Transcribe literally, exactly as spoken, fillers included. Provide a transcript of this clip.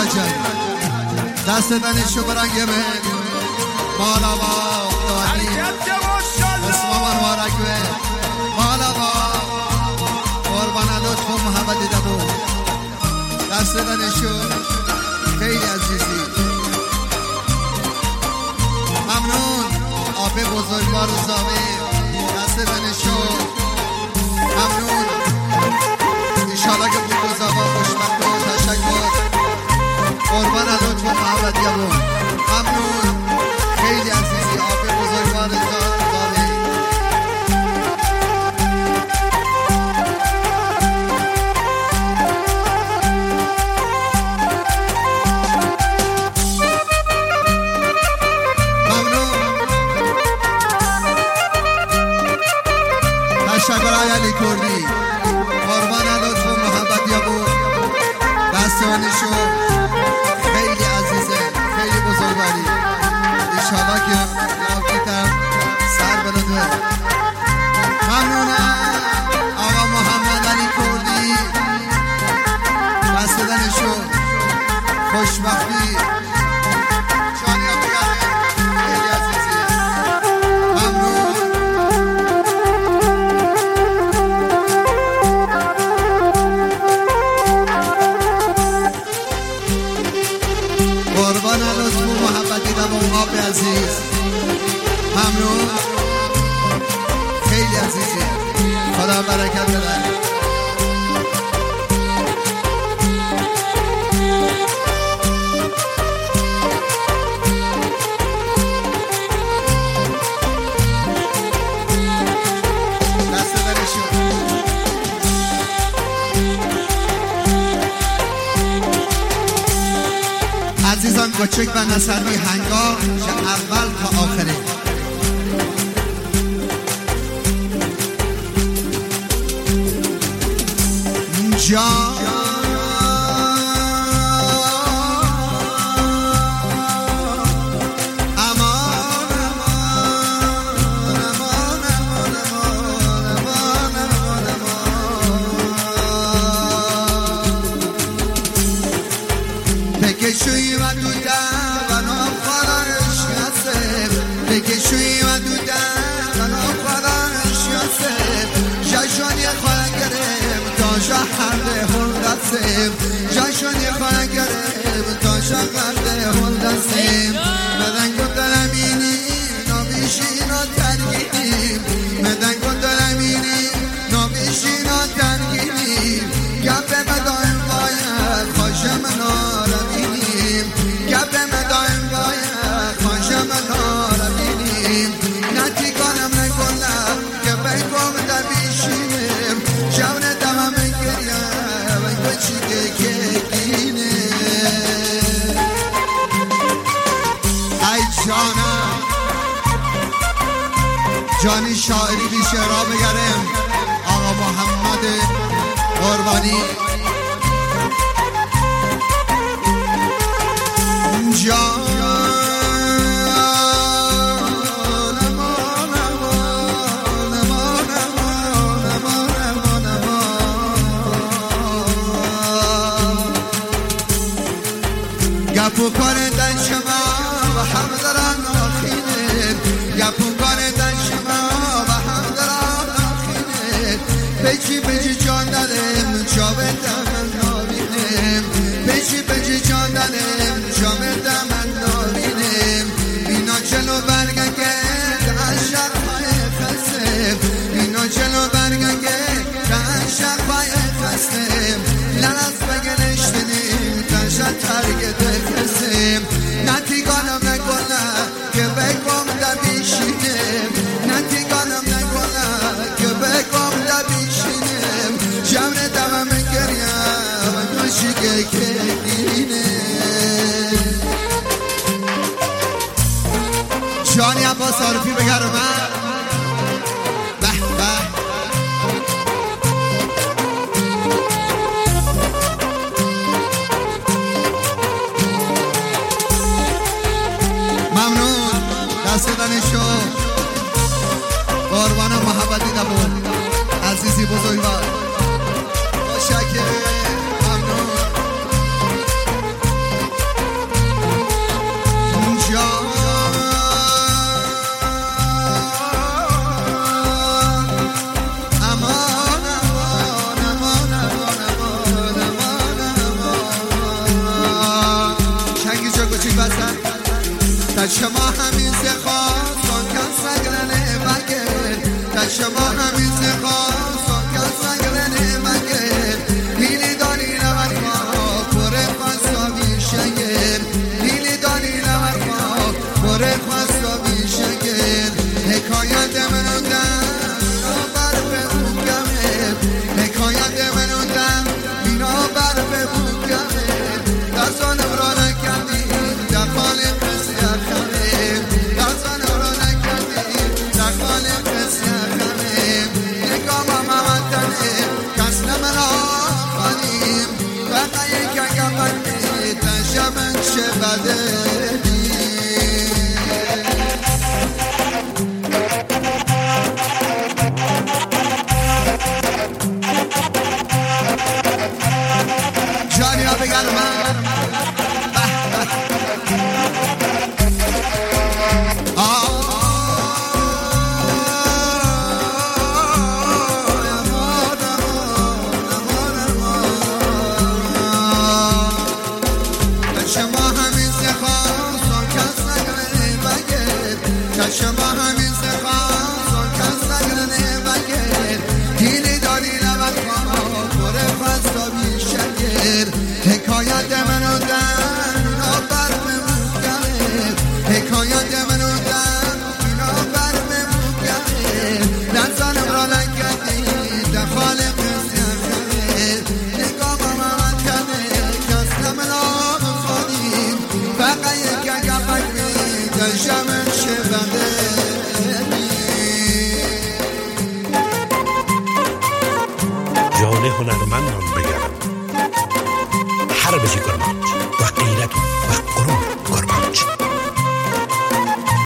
رجایی دست دنشو برنگه به مالا با دوانی اسمام مبارک به مالا با قربان لطف و محبت دبو دست دنشو خیلی عزیزی ممنون آب بزرگوار و زاوی دست دنشو ممنون انشاءالله که بود بزاوا خوشبخت و تشکر قربان لطف و محبت دبو ممنون خیلی عزیزی آب بزرگوار زاوی تشکر علی کردی قربان لطف و محبت یابو دستانشو خیلی عزیزه خیلی بزرگواری انشاءالله که یافتیتم سر بلده ممنونم آقا محمد علی کردی دستانشو خوشبختی جانی بگره خیلی عزیزی ممنون قربان لطف و محبتی دم آب عزیز ممنون خیلی عزیزی خدا برکت بده عزیزان کوچک و نصری هنگا که اول تا آخره جان بکشوی و دودم و نام خواهرش یاسف بکشوی و دودم و نام خواهرش یاسف جشنی خواهر گرم تا شهر هندسیم جشنی خواهر گرم تا شهر هندسیم مدن گدلمینی نامیشین و ترگیدیم مدن گدلمینی نامیشین و ترگیدیم گفه بدایم باید خوشم نارمینی گپ مدایم باید خوشم نارمینیم نتی کنم نکنم که بگم دبیشیم جون دمم گریم و کچی که گینه ای جانم جانی شاعری بی شعرها بگرم آقا محمد قربانی جان گپو کنه دن شما و هم دارن آخینه گپو کنه دن شما و هم دارن آخینه بچی بچی جان دارم جاوه دمن نابینم بچی بچی جان دارم جاوه دمن نابینم اینا چلو برگنگه عشق پای خسته اینا چلو برگنگه عشق پای خسته لرز بگنشتنیم تنشد ترگه خسته نتی گانم نکنم که بگم دبیشینم نتی گانم نکنم که بگم دبیشینم جمع دمم گریم و نوشیگه که گینه جانی عباس عارفی بگرم من به به ممنون دست دنشو قربان محبتی دبون عزیزی بزرگوار مشکر ممنون شما همین زخواست کس نگرنه مگر دیلی دانی نور خواه پره خواستا بیشگر دیلی دانی نور خواه پره خواستا بیشگر حکایت منو دم بر به بوگمه حکایت منو دم بینا بر به بوگمه دستانم را نکردیم در خالق کسی اخمه دستانم را نکردیم در خالق کسی اخمه نگام ممتنه کس نمنا خانیم بقا یک اگمنه تنشمن چه بده جانیا بگرم من شما همین سخواستان کس نگرنه بگر شما همین سخواستان کس نگرنه بگر دیلی داری نود خواه پره خواستا بیشگر حکایت منو دن اینا بر بموگره حکایت منو دن اینا بر بموگره دنزانم را نکردی در خالق سیخره نگاه محمد کرده کس نمنا بخوادیم فقط یک اگفک می دنشمن شبنده جان هنرمندان بگرم هر بشی کرمانج و غیرت و قرون